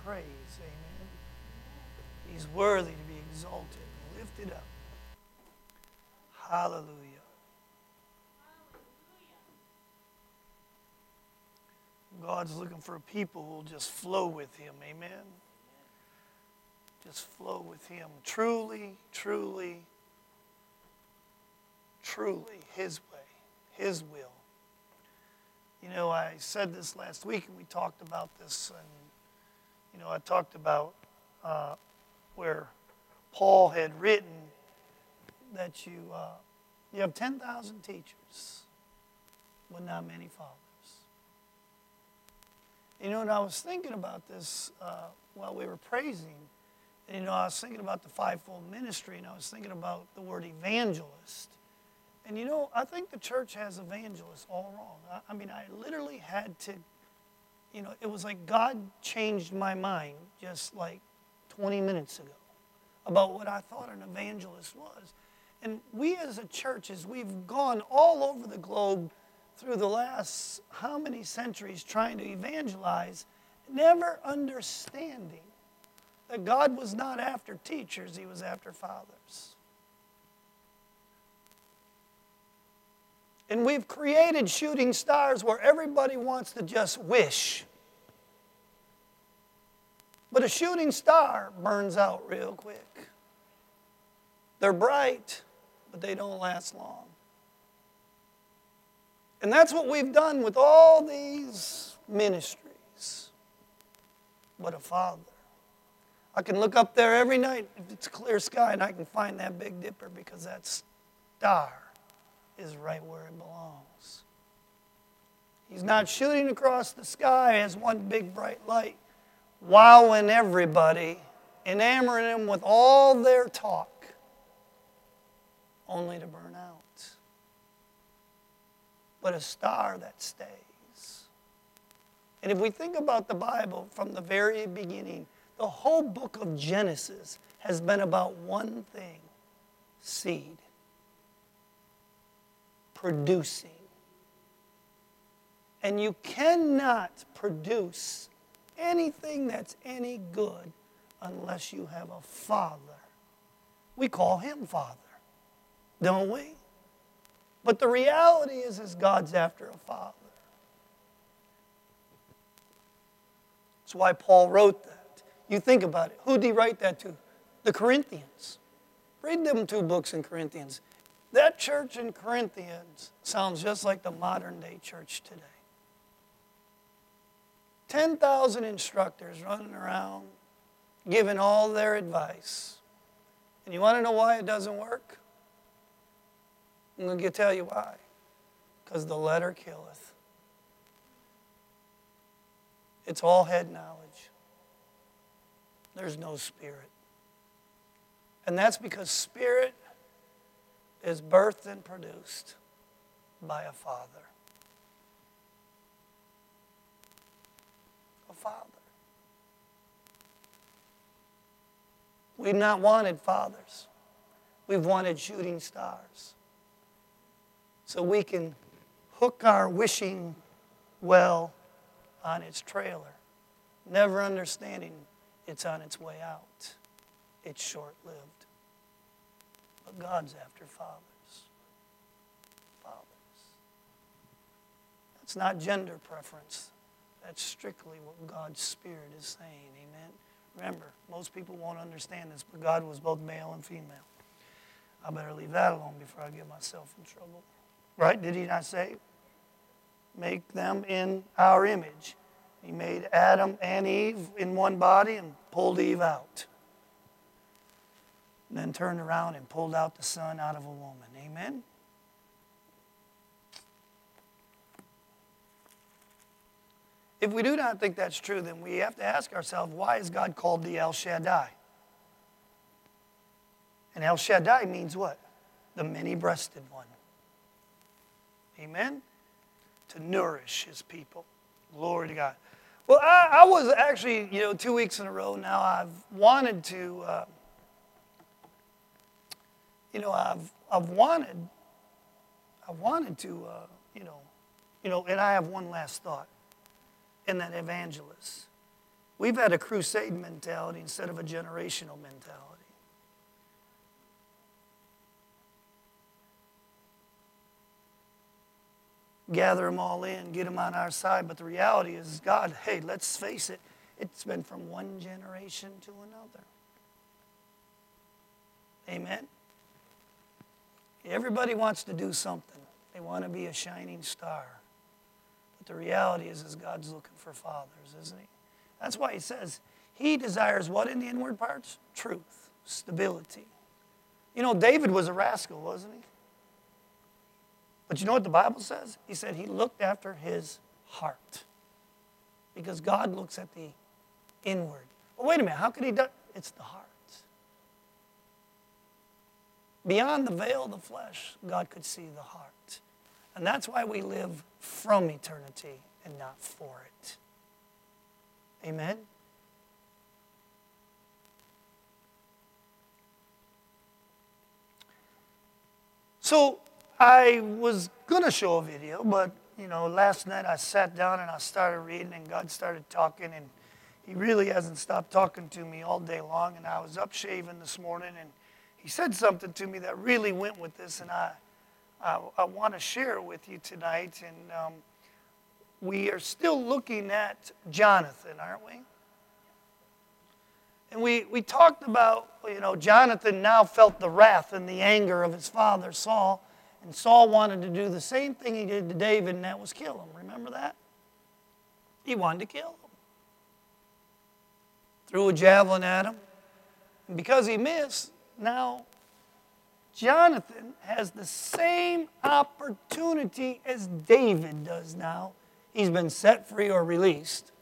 praise. Amen. He's worthy to be exalted and lifted up. Hallelujah. God's looking for a people who will just flow with Him. Amen. Just flow with Him. Truly, truly, truly His way, His will. You know, I said this last week, and we talked about this, and, you know, I talked about where Paul had written that you have 10,000 teachers, but not many fathers. You know, and I was thinking about this while we were praising. And, you know, I was thinking about the fivefold ministry, and I was thinking about the word evangelist. And, you know, I think the church has evangelists all wrong. I mean, I literally had to, you know, it was like God changed my mind just like 20 minutes ago about what I thought an evangelist was. And we as a church, as we've gone all over the globe through the last how many centuries trying to evangelize, never understanding that God was not after teachers, He was after fathers. And we've created shooting stars where everybody wants to just wish. But a shooting star burns out real quick. They're bright, but they don't last long. And that's what we've done with all these ministries. But a father. I can look up there every night if it's a clear sky and I can find that Big Dipper because that star is right where it belongs. He's not shooting across the sky as one big bright light, wowing everybody, enamoring them with all their talk, only to burn out. But a star that stays. And if we think about the Bible from the very beginning, the whole book of Genesis has been about one thing: seed. Producing. And you cannot produce anything that's any good unless you have a father. We call Him Father, don't we? But the reality is God's after a father. That's why Paul wrote that. You think about it. Who did he write that to? The Corinthians. Read them 2 books in Corinthians. That church in Corinthians sounds just like the modern day church today. 10,000 instructors running around giving all their advice. And you want to know why it doesn't work? I'm going to tell you why. Because the letter killeth. It's all head knowledge. There's no spirit. And that's because spirit is birthed and produced by a father. A father. We've not wanted fathers. We've wanted shooting stars. So we can hook our wishing well on its trailer, never understanding it's on its way out. It's short-lived. But God's after fathers. Fathers. That's not gender preference. That's strictly what God's Spirit is saying. Amen? Remember, most people won't understand this, but God was both male and female. I better leave that alone before I get myself in trouble. Right? Did He not say, make them in our image? He made Adam and Eve in one body and pulled Eve out. And then turned around and pulled out the son out of a woman. Amen? If we do not think that's true, then we have to ask ourselves, why is God called the El Shaddai? And El Shaddai means what? The many-breasted one. Amen? To nourish His people. Glory to God. Well, I was actually, 2 weeks in a row now, I've wanted to, I've wanted to, and I have one last thought in that evangelist. We've had a crusade mentality instead of a generational mentality. Gather them all in, get them on our side. But the reality is, God, hey, let's face it, it's been from one generation to another. Amen? Everybody wants to do something. They want to be a shining star. But the reality is God's looking for fathers, isn't he? That's why he says, he desires what in the inward parts? Truth, stability. You know, David was a rascal, wasn't he? But you know what the Bible says? He said he looked after his heart. Because God looks at the inward. Well, wait a minute, how could he do it? It's the heart. Beyond the veil of the flesh, God could see the heart. And that's why we live from eternity and not for it. Amen? So, I was going to show a video, but, you know, last night I sat down and I started reading and God started talking, and he really hasn't stopped talking to me all day long, and I was up shaving this morning, and he said something to me that really went with this, and I want to share it with you tonight. And we are still looking at Jonathan, aren't we? And we talked about, you know, Jonathan now felt the wrath and the anger of his father Saul. And Saul wanted to do the same thing he did to David, and that was kill him. Remember that? He wanted to kill him. Threw a javelin at him. And because he missed, now Jonathan has the same opportunity as David does now. He's been set free or released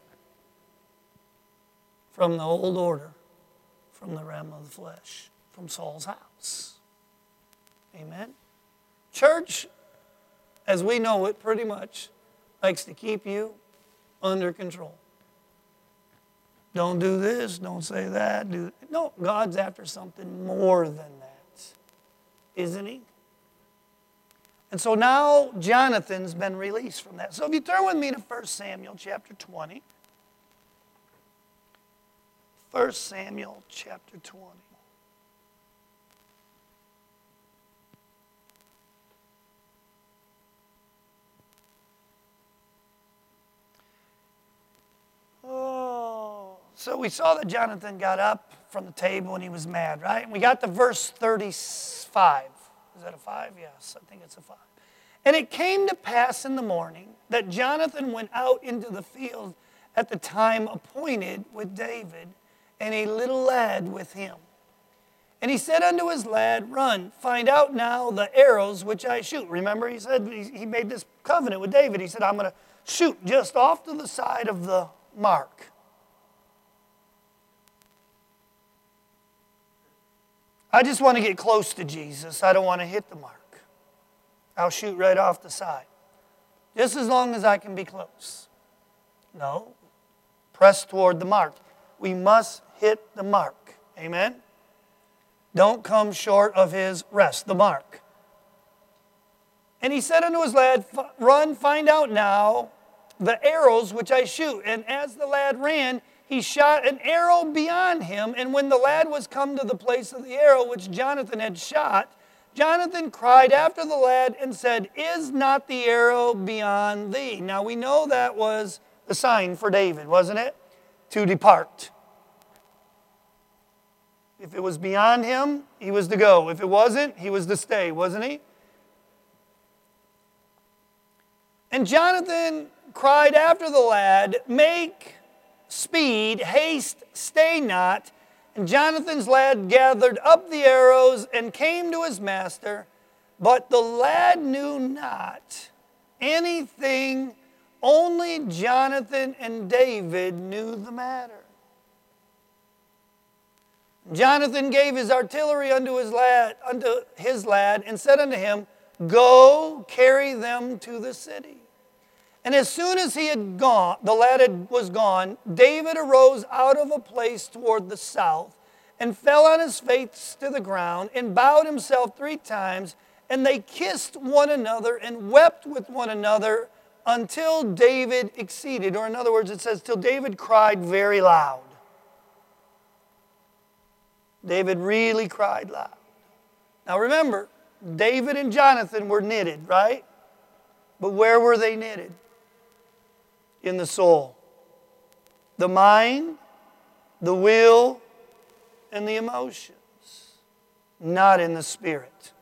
from the old order, from the realm of the flesh, from Saul's house. Amen? Church, as we know it pretty much, likes to keep you under control. Don't do this, don't say that. No, God's after something more than that, isn't he? And so now Jonathan's been released from that. So if you turn with me to 1 Samuel chapter 20. 1 Samuel chapter 20. So we saw that Jonathan got up from the table and he was mad, right? And we got to verse 35. Is that a 5? Yes, I think it's a 5. And it came to pass in the morning that Jonathan went out into the field at the time appointed with David, and a little lad with him. And he said unto his lad, Run, find out now the arrows which I shoot. Remember, he said he made this covenant with David. He said, I'm going to shoot just off to the side of the mark. I just want to get close to Jesus. I don't want to hit the mark. I'll shoot right off the side. Just as long as I can be close. No. Press toward the mark. We must hit the mark. Amen? Don't come short of his rest, the mark. And he said unto his lad, Run, find out now the arrows which I shoot. And as the lad ran, he shot an arrow beyond him, and when the lad was come to the place of the arrow which Jonathan had shot, Jonathan cried after the lad and said, Is not the arrow beyond thee? Now we know that was the sign for David, wasn't it? To depart. If it was beyond him, he was to go. If it wasn't, he was to stay, wasn't he? And Jonathan cried after the lad, Make speed, haste, stay not. And Jonathan's lad gathered up the arrows and came to his master, but the lad knew not anything, only Jonathan and David knew the matter. Jonathan gave his artillery unto his lad, and said unto him, Go, carry them to the city. And as soon as he had gone, the lad was gone, David arose out of a place toward the south, and fell on his face to the ground, and bowed himself 3 times, and they kissed one another, and wept with one another until David exceeded, or in other words, it says, till David cried very loud. David really cried loud. Now remember, David and Jonathan were knitted, right? But where were they knitted? In the soul. The mind, the will, and the emotions. Not in the spirit.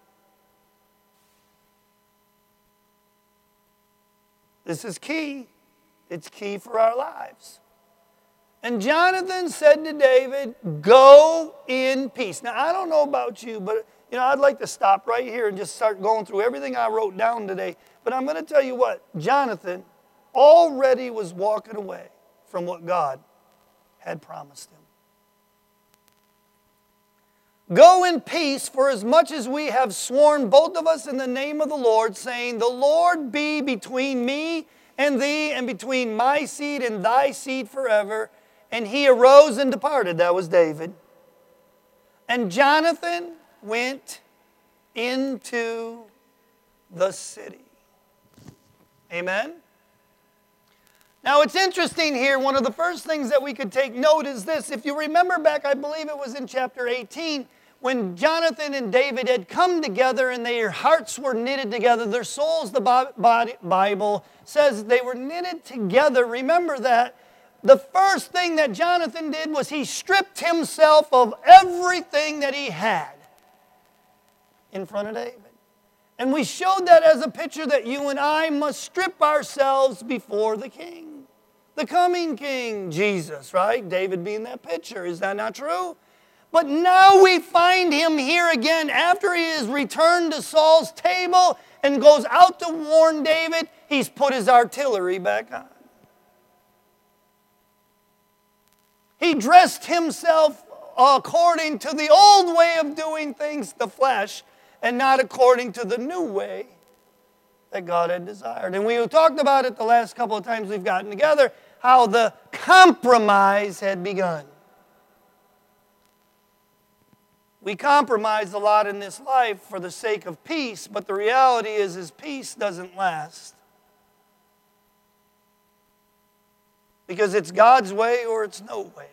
This is key. It's key for our lives. And Jonathan said to David, go in peace. Now, I don't know about you, but I'd like to stop right here and just start going through everything I wrote down today. But I'm going to tell you what, Jonathan already was walking away from what God had promised him. Go in peace, for as much as we have sworn, both of us, in the name of the Lord, saying, the Lord be between me and thee, and between my seed and thy seed forever. And he arose and departed. That was David. And Jonathan went into the city. Amen? Now it's interesting here, one of the first things that we could take note is this. If you remember back, I believe it was in chapter 18, when Jonathan and David had come together and their hearts were knitted together, their souls, the Bible says they were knitted together. Remember that. The first thing that Jonathan did was he stripped himself of everything that he had in front of David. And we showed that as a picture that you and I must strip ourselves before the King. The coming King, Jesus, right? David being that picture. Is that not true? But now we find him here again after he has returned to Saul's table and goes out to warn David. He's put his artillery back on. He dressed himself according to the old way of doing things, the flesh, and not according to the new way that God had desired. And we talked about it the last couple of times we've gotten together, how the compromise had begun. We compromise a lot in this life for the sake of peace, but the reality is peace doesn't last. Because it's God's way or it's no way.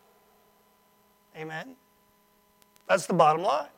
Amen? That's the bottom line.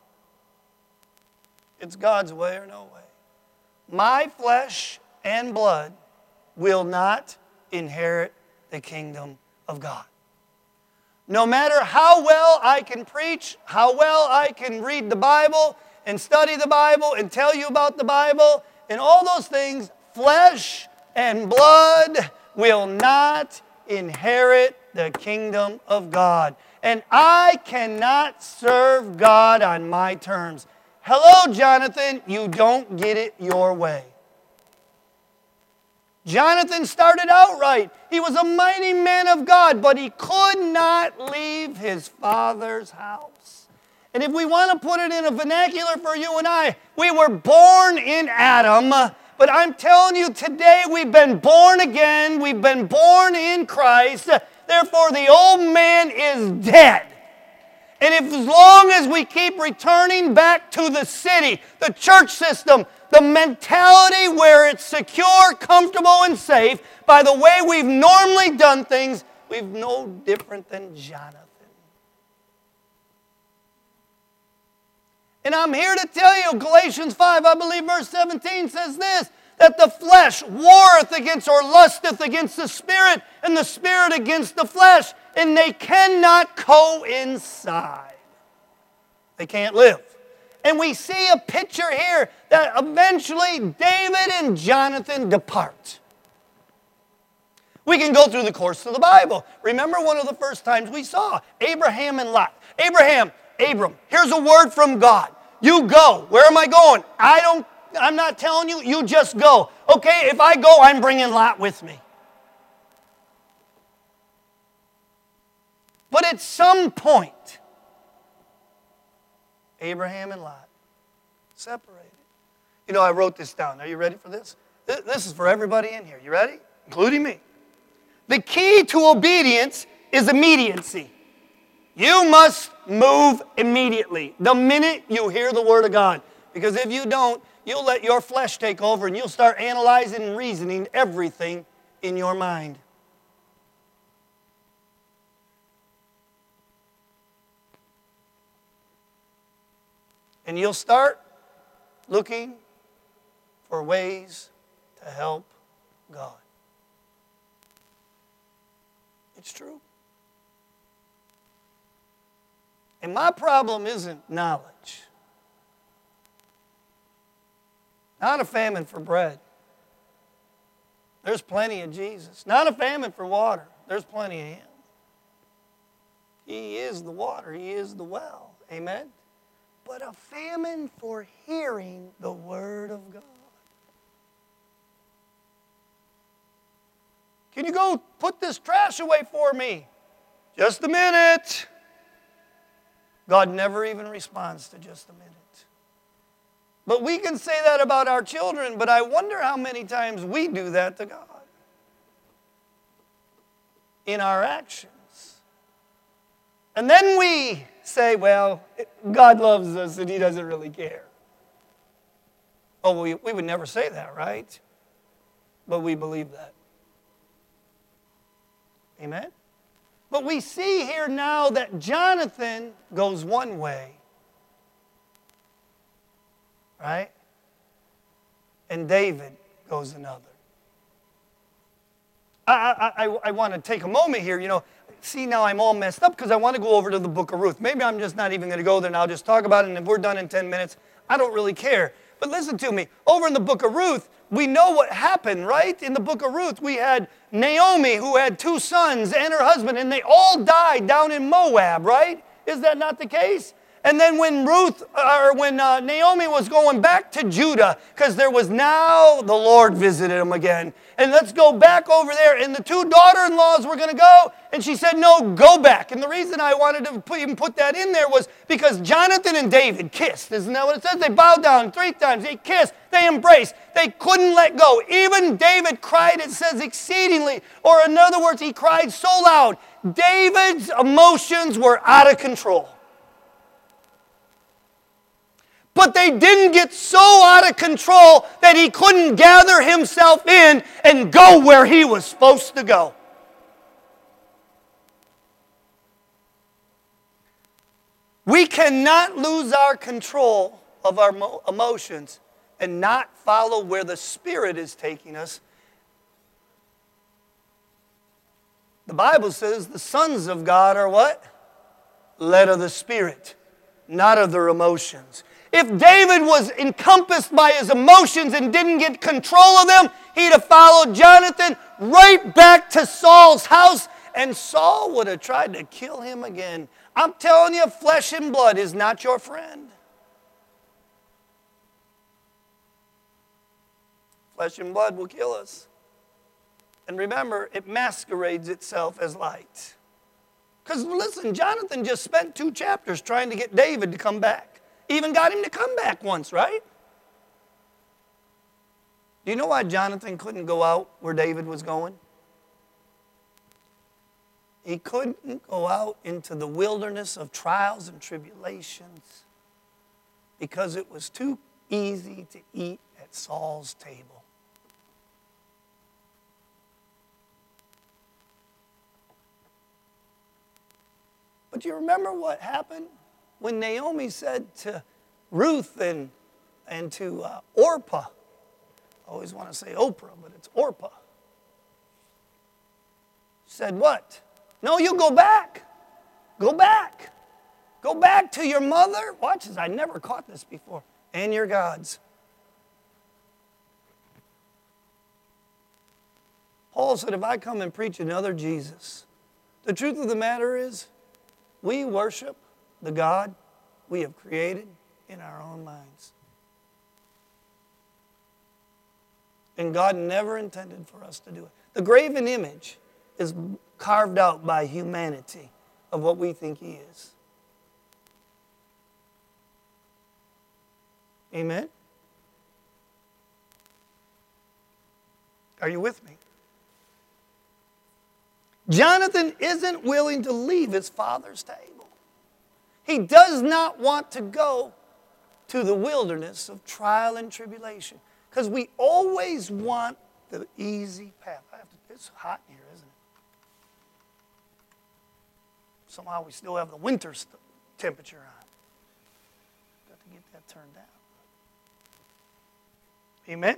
It's God's way or no way. My flesh and blood will not inherit the kingdom of God. No matter how well I can preach, how well I can read the Bible and study the Bible and tell you about the Bible and all those things, flesh and blood will not inherit the kingdom of God. And I cannot serve God on my terms. Hello, Jonathan, you don't get it your way. Jonathan started out right. He was a mighty man of God, but he could not leave his father's house. And if we want to put it in a vernacular for you and I, we were born in Adam, but I'm telling you today we've been born again. We've been born in Christ. Therefore, the old man is dead. And if as long as we keep returning back to the city, the church system, the mentality where it's secure, comfortable, and safe, by the way we've normally done things, we're no different than Jonathan. And I'm here to tell you, Galatians 5, I believe verse 17 says this, that the flesh warreth against or lusteth against the Spirit, and the Spirit against the flesh, and they cannot coincide. They can't live. And we see a picture here that eventually David and Jonathan depart. We can go through the course of the Bible. Remember one of the first times we saw Abraham and Lot. Abram, here's a word from God. You go. Where am I going? I'm not telling you. You just go. Okay, if I go, I'm bringing Lot with me. But at some point, Abraham and Lot separated. You know, I wrote this down. Are you ready for this? This is for everybody in here. You ready? Including me. The key to obedience is immediacy. You must move immediately. The minute you hear the Word of God. Because if you don't, you'll let your flesh take over and you'll start analyzing and reasoning everything in your mind. And you'll start looking for ways to help God. It's true. And my problem isn't knowledge. Not a famine for bread. There's plenty of Jesus. Not a famine for water. There's plenty of Him. He is the water. He is the well. Amen? But a famine for hearing the Word of God. Can you go put this trash away for me? Just a minute. God never even responds to just a minute. But we can say that about our children, but I wonder how many times we do that to God. In our actions. And then we say, well, God loves us and He doesn't really care. Oh, we would never say that, right? But we believe that. Amen? But we see here now that Jonathan goes one way. Right? And David goes another. I want to take a moment here. You know, see, now I'm all messed up because I want to go over to the book of Ruth. Maybe I'm just not even going to go there and I'll just talk about it, and if we're done in 10 minutes, I don't really care. But listen to me. Over in the book of Ruth, we know what happened, right? In the book of Ruth, we had Naomi, who had 2 sons and her husband, and they all died down in Moab, right? Is that not the case? And then when Naomi was going back to Judah, because there was now the Lord visited them again. And let's go back over there. And the 2 daughter-in-laws were going to go. And she said, no, go back. And the reason I wanted to even put that in there was because Jonathan and David kissed. Isn't that what it says? They bowed down 3 times. They kissed. They embraced. They couldn't let go. Even David cried, it says, exceedingly. Or in other words, he cried so loud. David's emotions were out of control. But they didn't get so out of control that he couldn't gather himself in and go where he was supposed to go. We cannot lose our control of our emotions and not follow where the Spirit is taking us. The Bible says the sons of God are what? Led of the Spirit, not of their emotions. If David was encompassed by his emotions and didn't get control of them, he'd have followed Jonathan right back to Saul's house, and Saul would have tried to kill him again. I'm telling you, flesh and blood is not your friend. Flesh and blood will kill us. And remember, it masquerades itself as light. Because listen, Jonathan just spent 2 chapters trying to get David to come back. Even got him to come back once, right? Do you know why Jonathan couldn't go out where David was going? He couldn't go out into the wilderness of trials and tribulations because it was too easy to eat at Saul's table. But do you remember what happened when Naomi said to Ruth and to Orpah? I always want to say Oprah, but it's Orpah. She said what? No, you go back. Go back. Go back to your mother. Watch this. I never caught this before. And your gods. Paul said, if I come and preach another Jesus, the truth of the matter is, we worship the God we have created in our own minds. And God never intended for us to do it. The graven image is carved out by humanity of what we think He is. Amen? Are you with me? Jonathan isn't willing to leave his father's table. He does not want to go to the wilderness of trial and tribulation. Because we always want the easy path. It's hot in here, isn't it? Somehow we still have the winter temperature on. Got to get that turned down. Amen?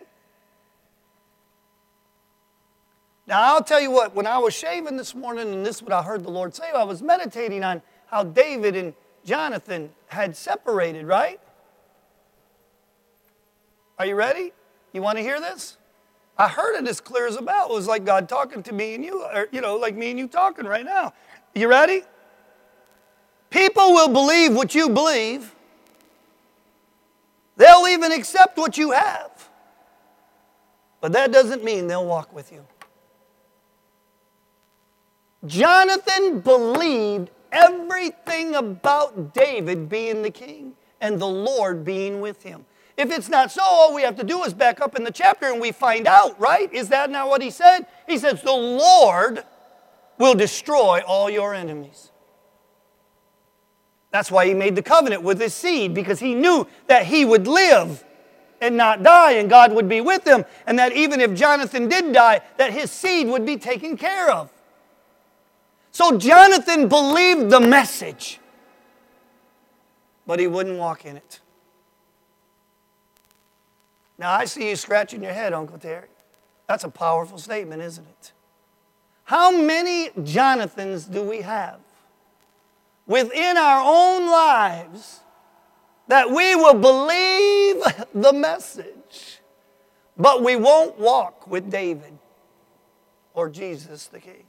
Now, I'll tell you what, when I was shaving this morning, and this is what I heard the Lord say, I was meditating on how David and Jonathan had separated, right? Are you ready? You want to hear this? I heard it as clear as a bell. It was like God talking to me and you, or, like me and you talking right now. You ready? People will believe what you believe. They'll even accept what you have. But that doesn't mean they'll walk with you. Jonathan believed everything about David being the king and the Lord being with him. If it's not so, all we have to do is back up in the chapter and we find out, right? Is that not what he said? He says, the Lord will destroy all your enemies. That's why he made the covenant with his seed, because he knew that he would live and not die, and God would be with him, and that even if Jonathan did die, that his seed would be taken care of. So Jonathan believed the message, but he wouldn't walk in it. Now, I see you scratching your head, Uncle Terry. That's a powerful statement, isn't it? How many Jonathans do we have within our own lives that we will believe the message, but we won't walk with David or Jesus the King?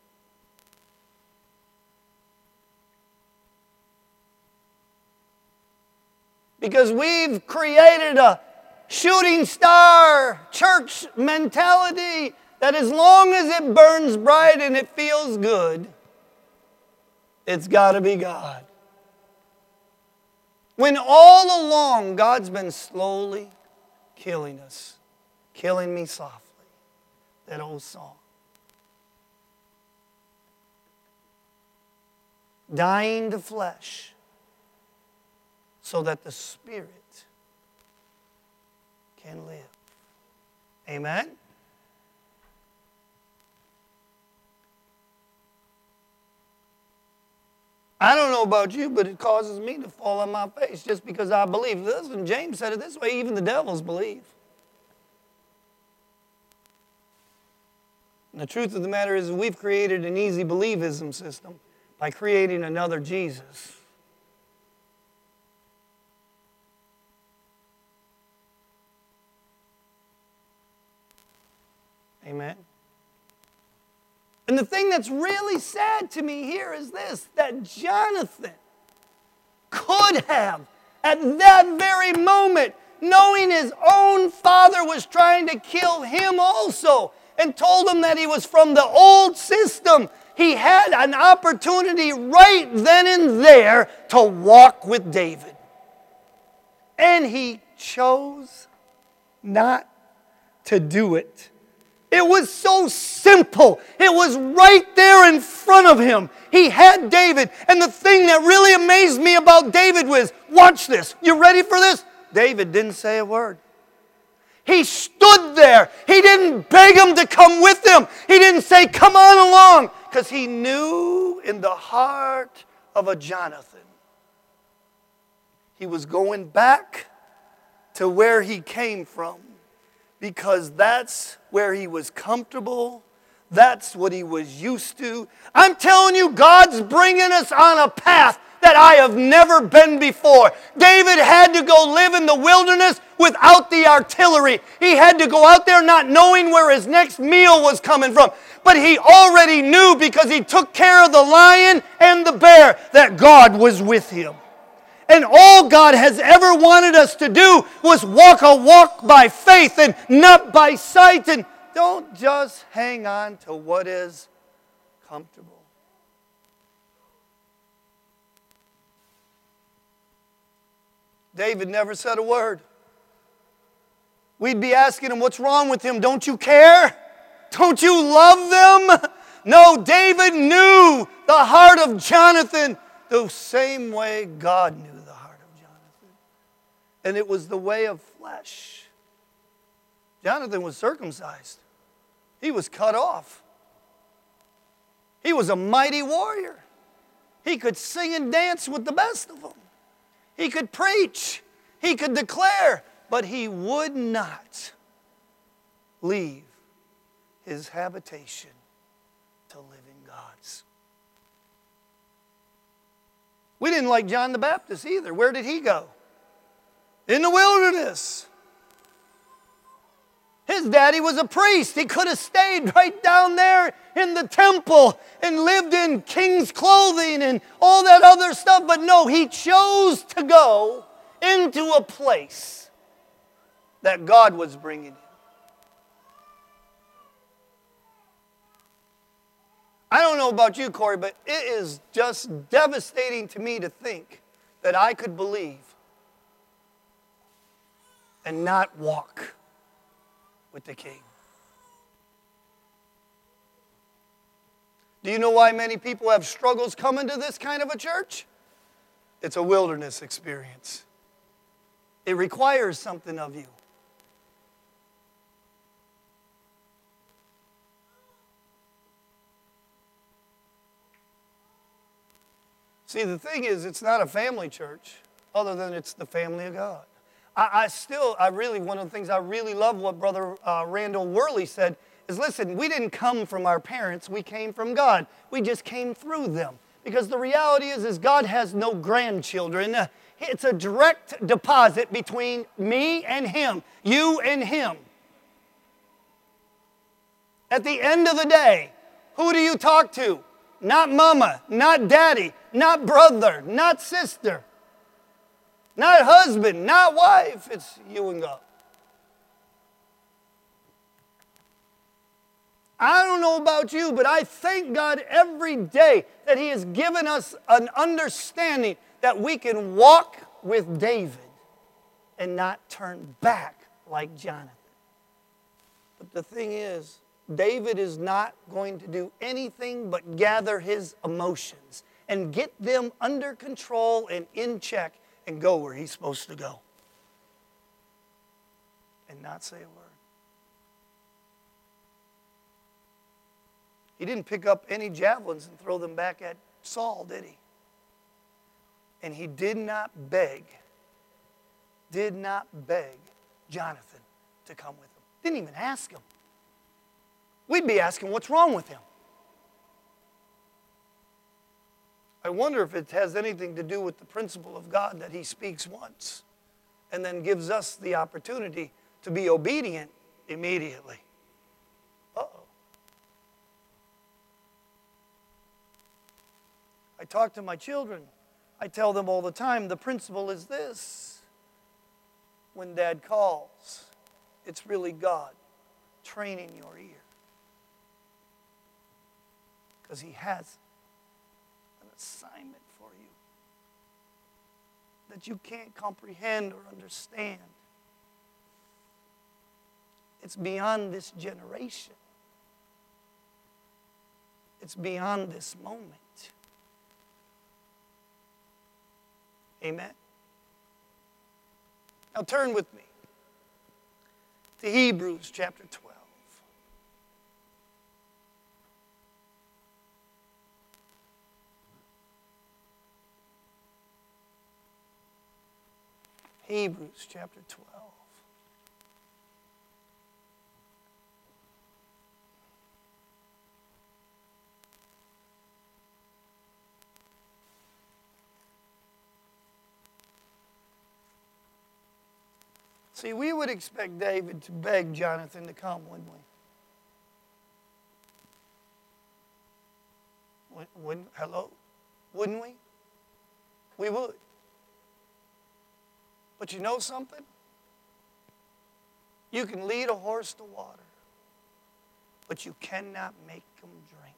Because we've created a shooting star church mentality that as long as it burns bright and it feels good, it's got to be God. When all along God's been slowly killing us, killing me softly. That old song. Dying to flesh so that the Spirit can live. Amen? I don't know about you, but it causes me to fall on my face just because I believe this. And James said it this way, even the devils believe. And the truth of the matter is we've created an easy believism system by creating another Jesus. Amen. And the thing that's really sad to me here is this, that Jonathan could have, at that very moment, knowing his own father was trying to kill him also, and told him that he was from the old system, he had an opportunity right then and there to walk with David. And he chose not to do it. It was so simple. It was right there in front of him. He had David. And the thing that really amazed me about David was, watch this. You ready for this? David didn't say a word. He stood there. He didn't beg him to come with him. He didn't say, come on along. Because he knew in the heart of a Jonathan, he was going back to where he came from. Because that's where he was comfortable. That's what he was used to. I'm telling you, God's bringing us on a path that I have never been before. David had to go live in the wilderness without the artillery. He had to go out there not knowing where his next meal was coming from. But he already knew, because he took care of the lion and the bear, that God was with him. And all God has ever wanted us to do was walk a walk by faith and not by sight. And don't just hang on to what is comfortable. David never said a word. We'd be asking him, what's wrong with him? Don't you care? Don't you love them? No, David knew the heart of Jonathan the same way God knew the heart of Jonathan. and it was the way of flesh. Jonathan was circumcised. He was cut off. He was a mighty warrior. He could sing and dance with the best of them. He could preach. He could declare. But he would not leave his habitation to live in God's. We didn't like John the Baptist either. Where did he go? In the wilderness. His daddy was a priest. He could have stayed right down there in the temple and lived in king's clothing and all that other stuff. But no, he chose to go into a place that God was bringing him. I don't know about you, Corey, but it is just devastating to me to think that I could believe and not walk with the King. Do you know why many people have struggles coming to this kind of a church? It's a wilderness experience. It requires something of you. See, the thing is, it's not a family church, other than it's the family of God. One of the things I really love what Brother Randall Worley said is, listen, we didn't come from our parents, we came from God. We just came through them. Because the reality is God has no grandchildren. It's a direct deposit between me and Him, you and Him. At the end of the day, who do you talk to? Not mama, not daddy, not brother, not sister, not husband, not wife. It's you and God. I don't know about you, but I thank God every day that He has given us an understanding that we can walk with David and not turn back like Jonathan. But the thing is, David is not going to do anything but gather his emotions and get them under control and in check and go where he's supposed to go. And not say a word. He didn't pick up any javelins and throw them back at Saul, did he? And he did not beg Jonathan to come with him. Didn't even ask him. We'd be asking, what's wrong with him? I wonder if it has anything to do with the principle of God that He speaks once and then gives us the opportunity to be obedient immediately. Uh-oh. I talk to my children. I tell them all the time, the principle is this. When Dad calls, it's really God training your ear. Because He has an assignment for you that you can't comprehend or understand. It's beyond this generation. It's beyond this moment. Amen. Now turn with me to Hebrews chapter 12. Hebrews chapter 12. See, we would expect David to beg Jonathan to come, wouldn't we? Hello? Wouldn't we? We would. But you know something? You can lead a horse to water, but you cannot make him drink.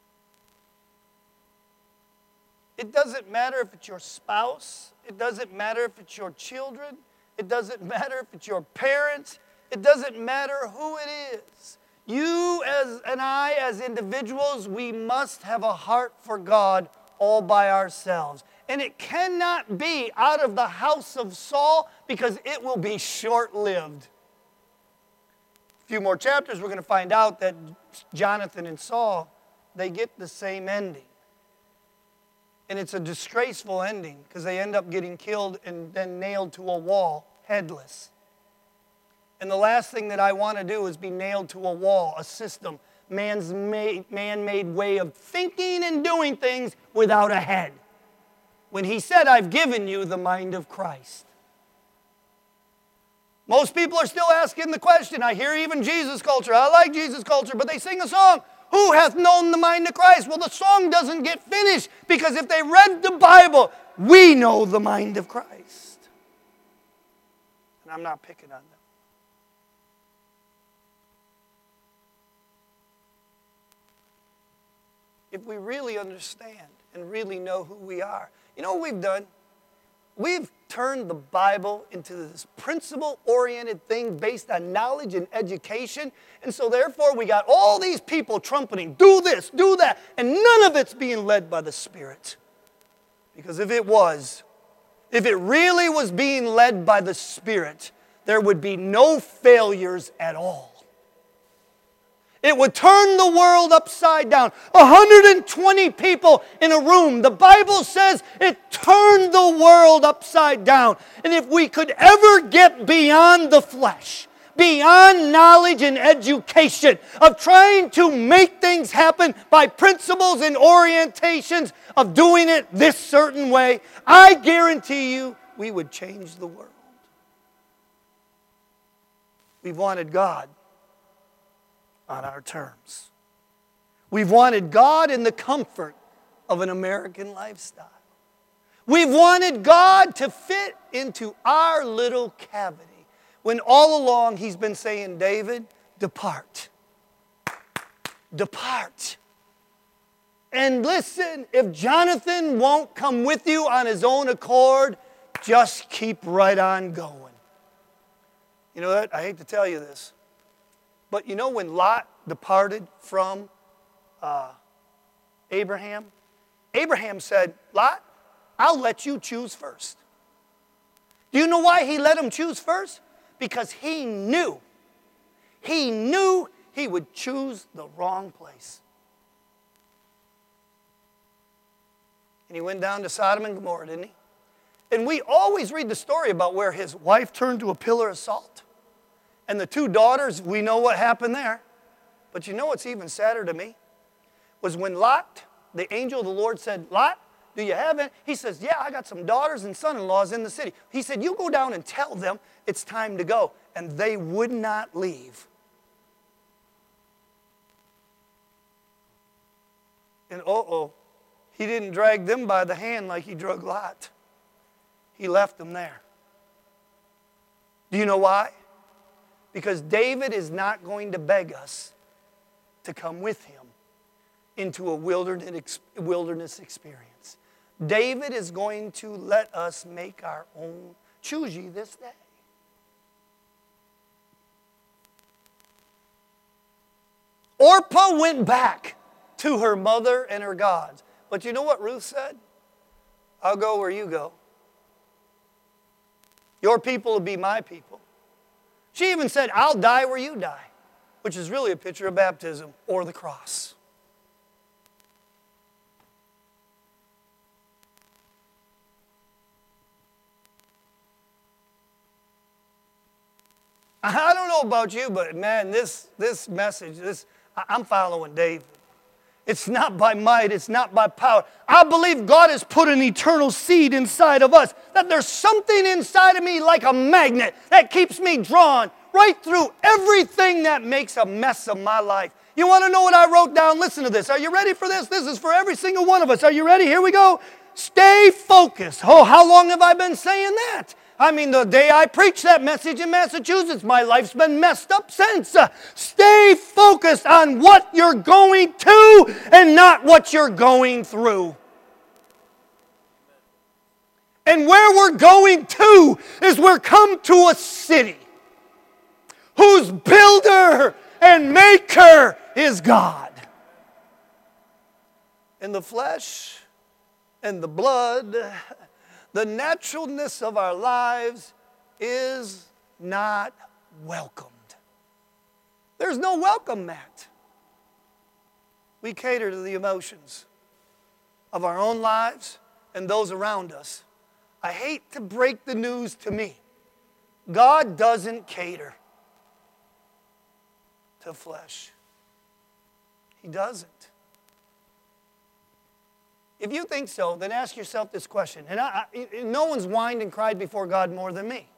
It doesn't matter if it's your spouse. It doesn't matter if it's your children. It doesn't matter if it's your parents. It doesn't matter who it is. You and I as individuals, we must have a heart for God all by ourselves. And it cannot be out of the house of Saul because it will be short-lived. A few more chapters, we're going to find out that Jonathan and Saul, they get the same ending. And it's a disgraceful ending because they end up getting killed and then nailed to a wall, headless. And the last thing that I want to do is be nailed to a wall, a system, man-made way of thinking and doing things without a head. When he said, I've given you the mind of Christ. Most people are still asking the question. I hear even Jesus culture. I like Jesus culture, but they sing a song. Who hath known the mind of Christ? Well, the song doesn't get finished because if they read the Bible, we know the mind of Christ. And I'm not picking on them. If we really understand and really know who we are. You know what we've done? We've turned the Bible into this principle-oriented thing based on knowledge and education. And so therefore we got all these people trumpeting, do this, do that. And none of it's being led by the Spirit. Because if it really was being led by the Spirit, there would be no failures at all. It would turn the world upside down. 120 people in a room. The Bible says it turned the world upside down. And if we could ever get beyond the flesh, beyond knowledge and education, of trying to make things happen by principles and orientations of doing it this certain way, I guarantee you we would change the world. We've wanted God on our terms. We've wanted God in the comfort of an American lifestyle. We've wanted God to fit into our little cavity, when all along He's been saying, David, depart. Depart. And listen, if Jonathan won't come with you on his own accord, just keep right on going. You know what? I hate to tell you this. But you know when Lot departed from Abraham? Abraham said, Lot, I'll let you choose first. Do you know why he let him choose first? Because he knew he would choose the wrong place. And he went down to Sodom and Gomorrah, didn't he? And we always read the story about where his wife turned to a pillar of salt. And the two daughters, we know what happened there. But you know what's even sadder to me? Was when Lot, the angel of the Lord said, Lot, do you have it? He says, yeah, I got some daughters and son-in-laws in the city. He said, you go down and tell them it's time to go. And they would not leave. And he didn't drag them by the hand like he drug Lot. He left them there. Do you know why? Because David is not going to beg us to come with him into a wilderness experience. David is going to let us make our own. Choose ye this day. Orpah went back to her mother and her gods. But you know what Ruth said? I'll go where you go. Your people will be my people. She even said, I'll die where you die, which is really a picture of baptism or the cross. I don't know about you, but man, this message, I'm following David. It's not by might, it's not by power. I believe God has put an eternal seed inside of us, that there's something inside of me like a magnet that keeps me drawn right through everything that makes a mess of my life. You want to know what I wrote down? Listen to this. Are you ready for this? This is for every single one of us. Are you ready? Here we go. Stay focused. Oh, how long have I been saying that? I mean, the day I preached that message in Massachusetts, my life's been messed up since. Stay focused on what you're going to and not what you're going through. And where we're going to is we're come to a city whose builder and maker is God. And the flesh and the blood, the naturalness of our lives is not welcomed. There's no welcome mat. We cater to the emotions of our own lives and those around us. I hate to break the news to me. God doesn't cater to flesh. He doesn't. If you think so, then ask yourself this question. And no one's whined and cried before God more than me.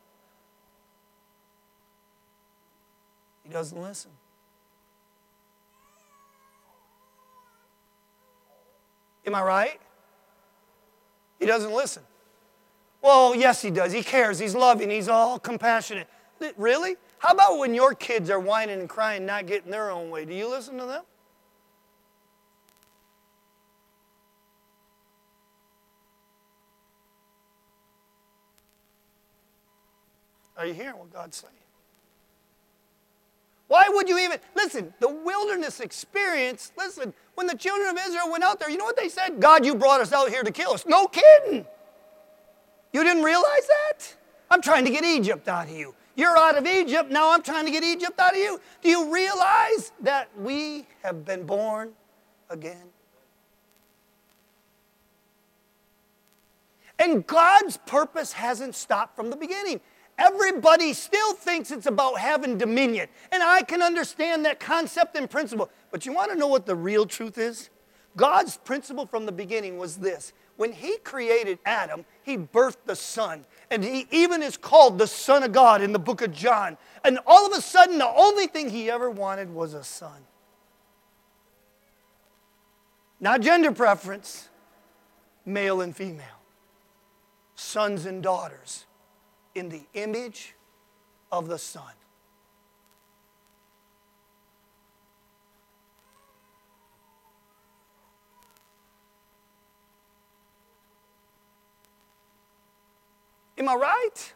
He doesn't listen. Am I right? He doesn't listen. Well, yes, he does. He cares. He's loving. He's all compassionate. Really? How about when your kids are whining and crying, not getting their own way? Do you listen to them? Are you hearing what God's saying? Why would you even, listen, the wilderness experience, listen, when the children of Israel went out there, you know what they said? God, you brought us out here to kill us. No kidding. You didn't realize that? I'm trying to get Egypt out of you. You're out of Egypt, now I'm trying to get Egypt out of you. Do you realize that we have been born again? And God's purpose hasn't stopped from the beginning. Everybody still thinks it's about having dominion. And I can understand that concept and principle. But you want to know what the real truth is? God's principle from the beginning was this. When He created Adam, He birthed the Son. And He even is called the Son of God in the book of John. And all of a sudden, the only thing He ever wanted was a son. Not gender preference, male and female. Sons and daughters in the image of the Son. Am I right?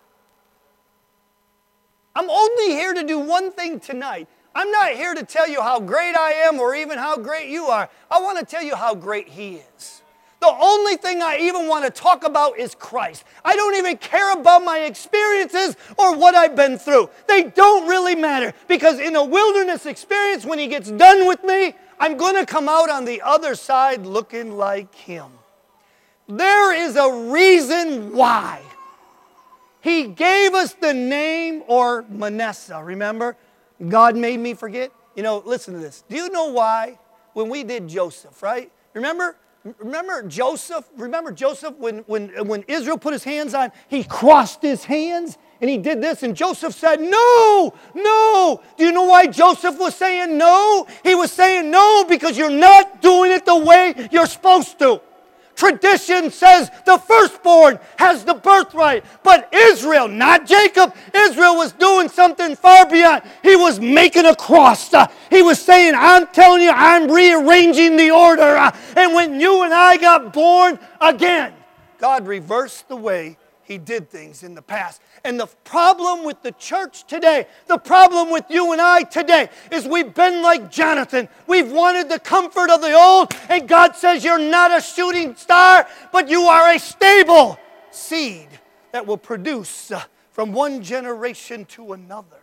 I'm only here to do one thing tonight. I'm not here to tell you how great I am or even how great you are. I want to tell you how great He is. The only thing I even want to talk about is Christ. I don't even care about my experiences or what I've been through. They don't really matter because in a wilderness experience, when He gets done with me, I'm going to come out on the other side looking like Him. There is a reason why. He gave us the name, or Manasseh, remember? God made me forget. You know, listen to this. Do you know why? When we did Joseph, right? Remember Joseph? Remember Joseph when Israel put his hands on, he crossed his hands and he did this and Joseph said, no, no. Do you know why Joseph was saying no? He was saying no because you're not doing it the way you're supposed to. Tradition says the firstborn has the birthright. But Israel, not Jacob, Israel was doing something far beyond. He was making a cross. He was saying, I'm telling you, I'm rearranging the order. And when you and I got born again, God reversed the way He did things in the past. And the problem with the church today, the problem with you and I today, is we've been like Jonathan. We've wanted the comfort of the old, and God says you're not a shooting star, but you are a stable seed that will produce from one generation to another.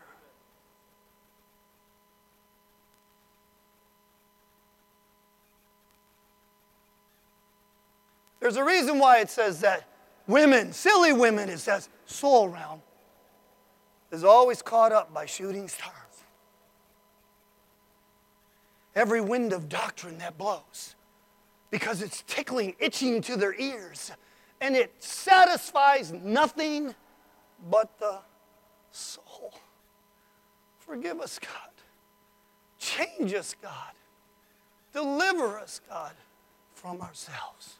There's a reason why it says that women, silly women, it says, soul realm is always caught up by shooting stars. Every wind of doctrine that blows, because it's tickling, itching to their ears, and it satisfies nothing but the soul. Forgive us, God. Change us, God. Deliver us, God, from ourselves.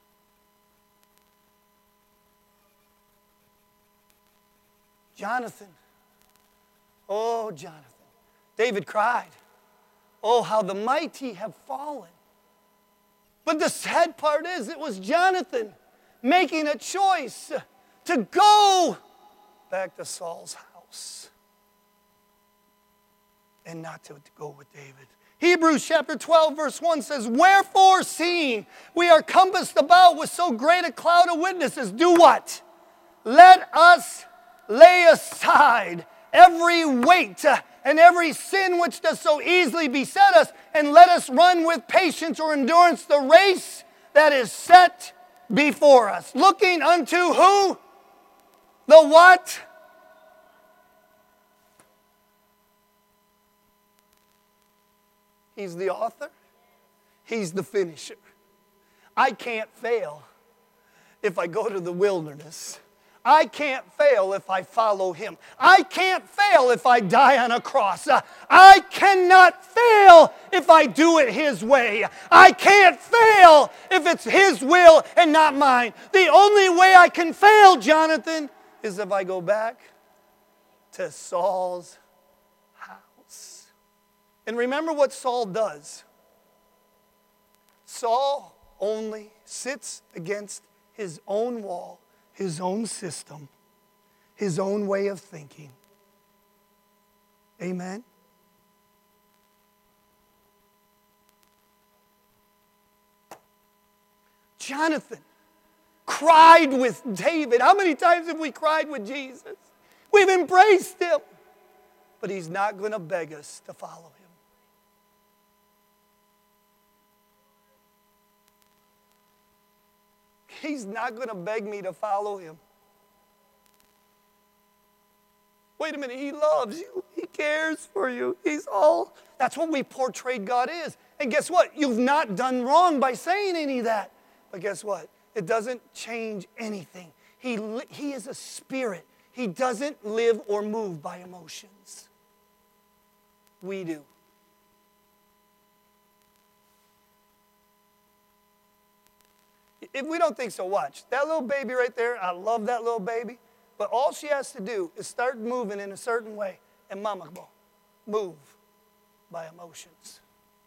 Jonathan. Oh, Jonathan. David cried. Oh, how the mighty have fallen. But the sad part is it was Jonathan making a choice to go back to Saul's house and not to go with David. Hebrews chapter 12 verse 1 says, wherefore seeing we are compassed about with so great a cloud of witnesses, do what? Let us lay aside every weight and every sin which does so easily beset us, and let us run with patience or endurance the race that is set before us. Looking unto who? The what? He's the author. He's the finisher. I can't fail if I go to the wilderness. I can't fail if I follow Him. I can't fail if I die on a cross. I cannot fail if I do it His way. I can't fail if it's His will and not mine. The only way I can fail, Jonathan, is if I go back to Saul's house. And remember what Saul does. Saul only sits against his own wall, his own system, his own way of thinking. Amen? Jonathan cried with David. How many times have we cried with Jesus? We've embraced Him. But He's not going to beg us to follow Him. He's not going to beg me to follow Him. Wait a minute, He loves you. He cares for you. He's all. That's what we portrayed God is. And guess what? You've not done wrong by saying any of that. But guess what? It doesn't change anything. He is a spirit. He doesn't live or move by emotions. We do. If we don't think so, watch. That little baby right there, I love that little baby. But all she has to do is start moving in a certain way. And mama will move by emotions.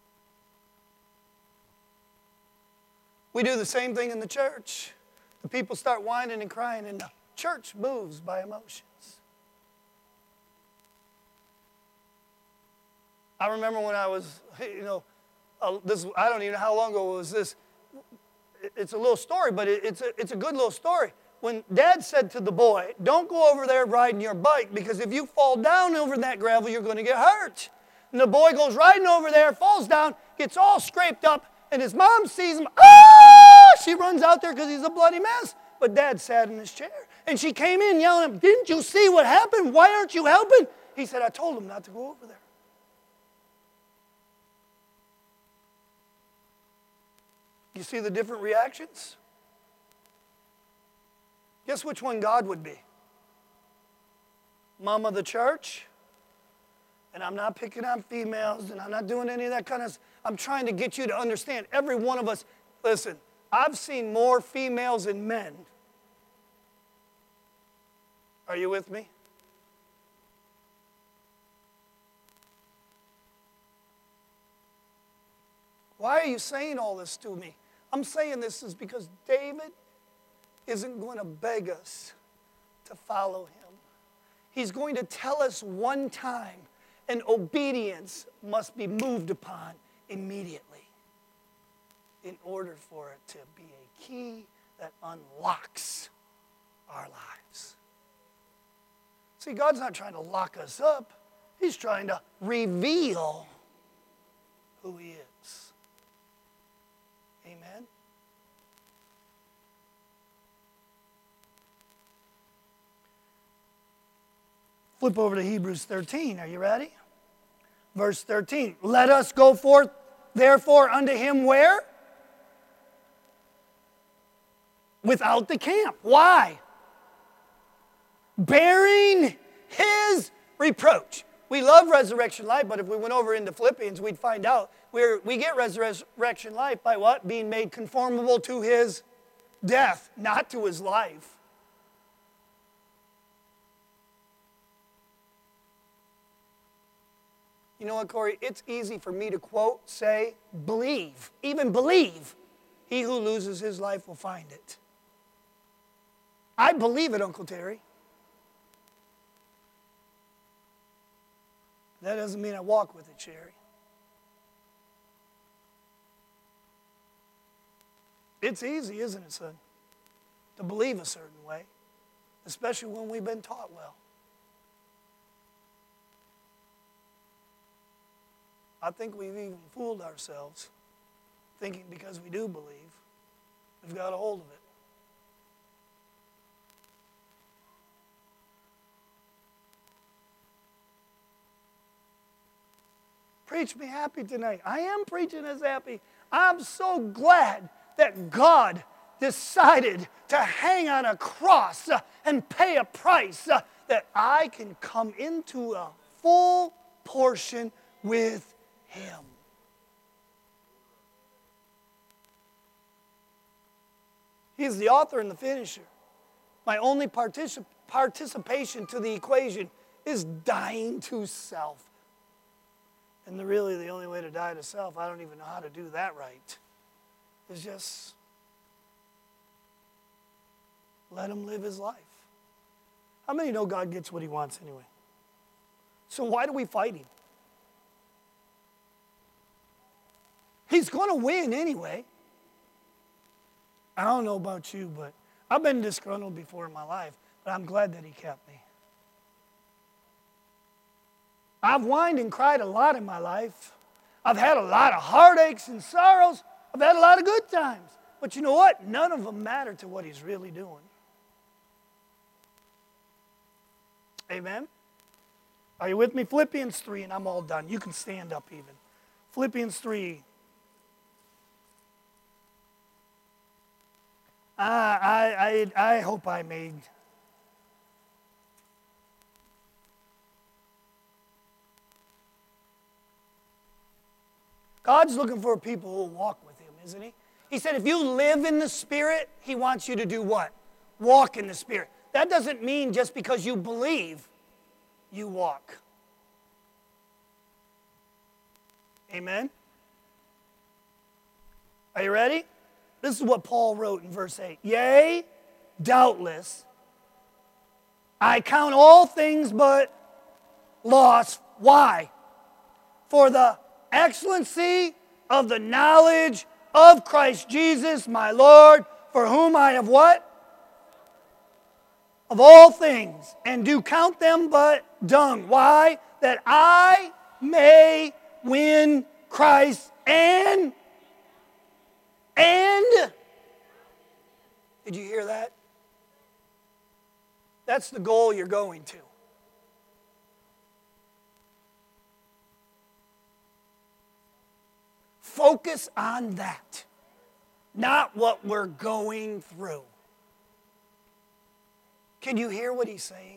We do the same thing in the church. The people start whining and crying, and the church moves by emotions. I remember when I was, I don't even know how long ago was this. It's a little story, but it's a good little story. When Dad said to the boy, don't go over there riding your bike, because if you fall down over that gravel, you're going to get hurt. And the boy goes riding over there, falls down, gets all scraped up, and his mom sees him. Ah! She runs out there because he's a bloody mess. But Dad sat in his chair. And she came in yelling at him, didn't you see what happened? Why aren't you helping? He said, I told him not to go over there. You see the different reactions? Guess which one God would be? Mom of the church? And I'm not picking on females, and I'm not doing any of that kind of. I'm trying to get you to understand. Every one of us, listen, I've seen more females than men. Are you with me? Why are you saying all this to me? I'm saying this is because David isn't going to beg us to follow him. He's going to tell us one time, and obedience must be moved upon immediately in order for it to be a key that unlocks our lives. See, God's not trying to lock us up. He's trying to reveal who He is. Amen? Flip over to Hebrews 13. Are you ready? Verse 13. Let us go forth, therefore, unto Him where? Without the camp. Why? Bearing His reproach. We love resurrection life, but if we went over into Philippians, we'd find out we get resurrection life by what? Being made conformable to His death, not to His life. You know what, Corey? It's easy for me to quote, say, believe, even believe, he who loses his life will find it. I believe it, Uncle Terry. That doesn't mean I walk with it, Sherry. It's easy, isn't it, son? To believe a certain way, especially when we've been taught well. I think we've even fooled ourselves, thinking because we do believe, we've got a hold of it. Preach me happy tonight. I am preaching us happy. I'm so glad that God decided to hang on a cross and pay a price that I can come into a full portion with Him. He's the author and the finisher. My only participation to the equation is dying to self. And really the only way to die to self, I don't even know how to do that right, is just let him live his life. How many know God gets what he wants anyway? So why do we fight him? He's going to win anyway. I don't know about you, but I've been disgruntled before in my life, but I'm glad that he kept me. I've whined and cried a lot in my life. I've had a lot of heartaches and sorrows. I've had a lot of good times. But you know what? None of them matter to what he's really doing. Amen? Are you with me? Philippians 3, and I'm all done. You can stand up even. Philippians 3. I hope I made... God's looking for people who will walk with him, isn't he? He said if you live in the Spirit, he wants you to do what? Walk in the Spirit. That doesn't mean just because you believe, you walk. Amen? Are you ready? This is what Paul wrote in verse 8. Yea, doubtless, I count all things but loss. Why? For the excellency of the knowledge of Christ Jesus, my Lord, for whom I have what? Of all things, and do count them but dung. Why? That I may win Christ and did you hear that? That's the goal you're going to. Focus on that, not what we're going through. Can you hear what he's saying?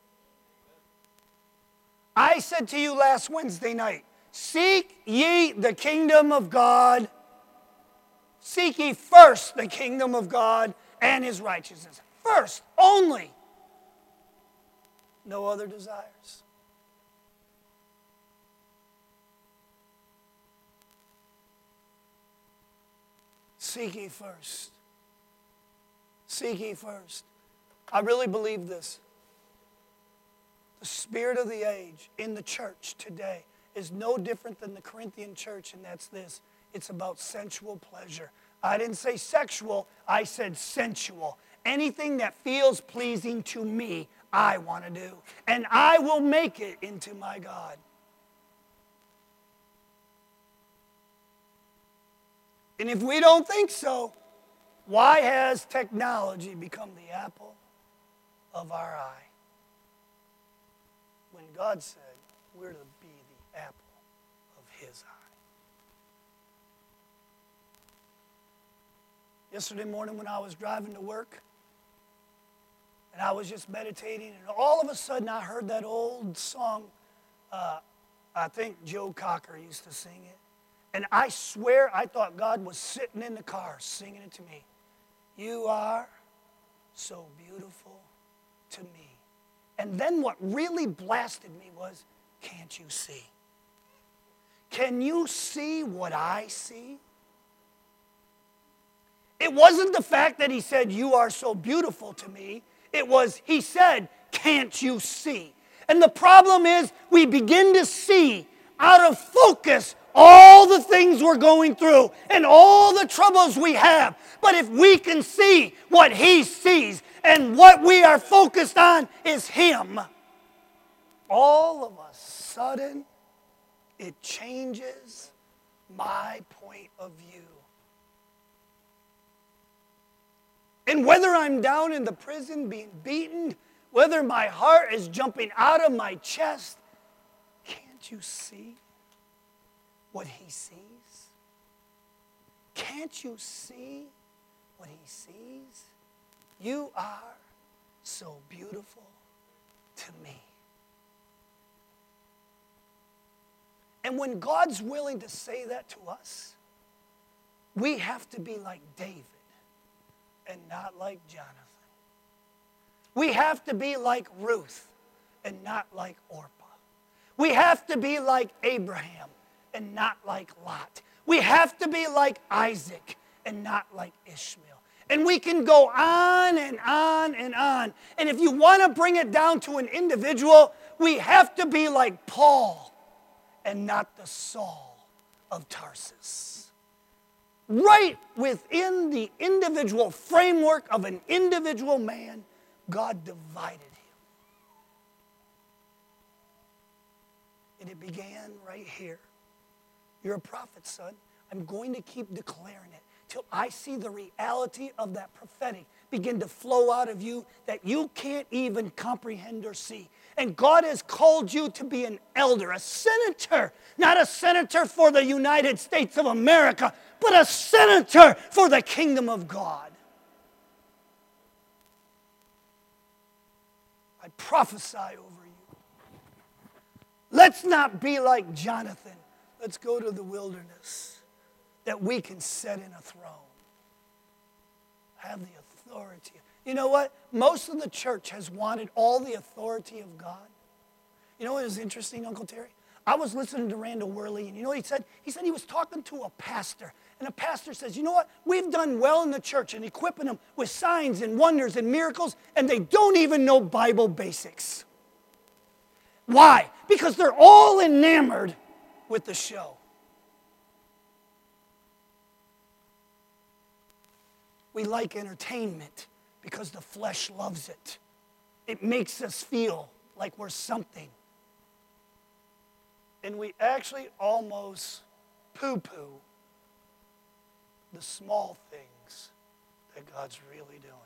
I said to you last Wednesday night, seek ye the kingdom of God. Seek ye first the kingdom of God and his righteousness. First, only. No other desires. Seek ye first. Seek ye first. I really believe this. The spirit of the age in the church today is no different than the Corinthian church, and that's this. It's about sensual pleasure. I didn't say sexual, I said sensual. Anything that feels pleasing to me, I want to do. And I will make it into my God. And if we don't think so, why has technology become the apple of our eye? When God said we're to be the apple of his eye. Yesterday morning when I was driving to work, and I was just meditating, and all of a sudden I heard that old song, I think Joe Cocker used to sing it. And I swear I thought God was sitting in the car singing it to me. You are so beautiful to me. And then what really blasted me was, can't you see? Can you see what I see? It wasn't the fact that he said, you are so beautiful to me. It was, he said, can't you see? And the problem is we begin to see out of focus all the things we're going through and all the troubles we have. But if we can see what He sees and what we are focused on is Him, all of a sudden it changes my point of view. And whether I'm down in the prison being beaten, whether my heart is jumping out of my chest, can't you see what He sees? Can't you see what He sees? You are so beautiful to me. And when God's willing to say that to us, we have to be like David and not like Jonathan. We have to be like Ruth and not like Orpah. We have to be like Abraham and not like Lot. We have to be like Isaac and not like Ishmael. And we can go on and on and on. And if you want to bring it down to an individual, we have to be like Paul and not the Saul of Tarsus. Right within the individual framework of an individual man, God divided him. And it began right here. You're a prophet, son. I'm going to keep declaring it till I see the reality of that prophetic begin to flow out of you that you can't even comprehend or see. And God has called you to be an elder, a senator, not a senator for the United States of America, but a senator for the kingdom of God. I prophesy over you. Let's not be like Jonathan. Let's go to the wilderness that we can sit in a throne. Have the authority. You know what? Most of the church has wanted all the authority of God. You know what is interesting, Uncle Terry? I was listening to Randall Worley, and you know what he said? He said he was talking to a pastor, and a pastor says, you know what? We've done well in the church in equipping them with signs and wonders and miracles, and they don't even know Bible basics. Why? Because they're all enamored with the show. We like entertainment because the flesh loves it. It makes us feel like we're something. And we actually almost poo-poo the small things that God's really doing.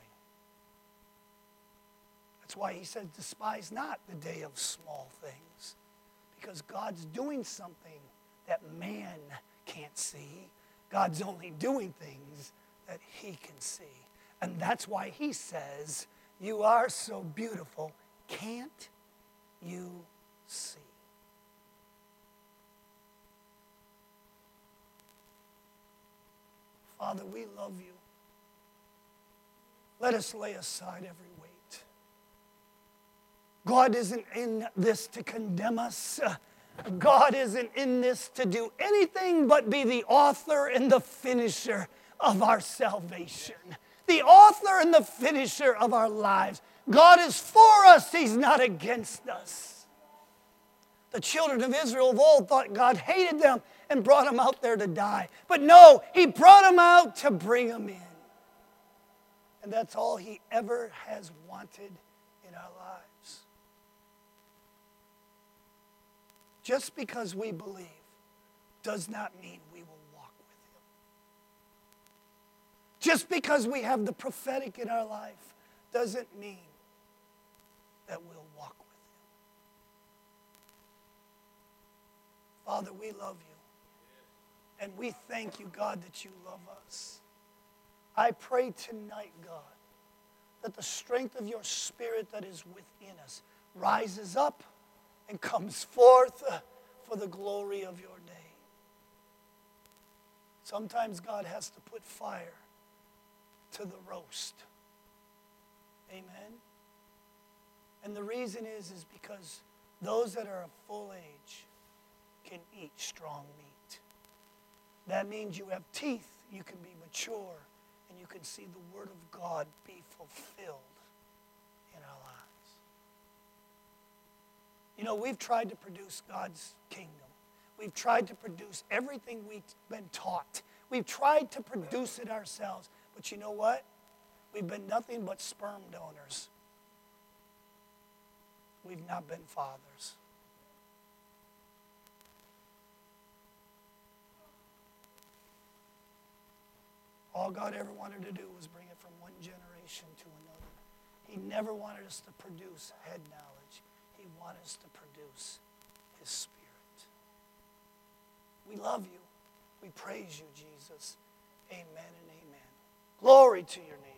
That's why He said, despise not the day of small things. Because God's doing something that man can't see. God's only doing things that He can see. And that's why He says, you are so beautiful, can't you see? Father, we love you. Let us lay aside every weight. God isn't in this to condemn us. God isn't in this to do anything but be the author and the finisher of our salvation. The author and the finisher of our lives. God is for us. He's not against us. The children of Israel of old thought God hated them and brought them out there to die. But no, He brought them out to bring them in. And that's all He ever has wanted in our lives. Just because we believe does not mean we will walk with Him. Just because we have the prophetic in our life doesn't mean that we'll walk with Him. Father, we love you. And we thank you, God, that you love us. I pray tonight, God, that the strength of your Spirit that is within us rises up and comes forth for the glory of your name. Sometimes God has to put fire to the roast. Amen? And the reason is because those that are of full age can eat strong meat. That means you have teeth, you can be mature, and you can see the Word of God be fulfilled in our lives. You know, we've tried to produce God's kingdom. We've tried to produce everything we've been taught. We've tried to produce it ourselves. But you know what? We've been nothing but sperm donors. We've not been fathers. All God ever wanted to do was bring it from one generation to another. He never wanted us to produce head knowledge. He wanted us to produce His Spirit. We love you. We praise you, Jesus. Amen and amen. Glory to your name.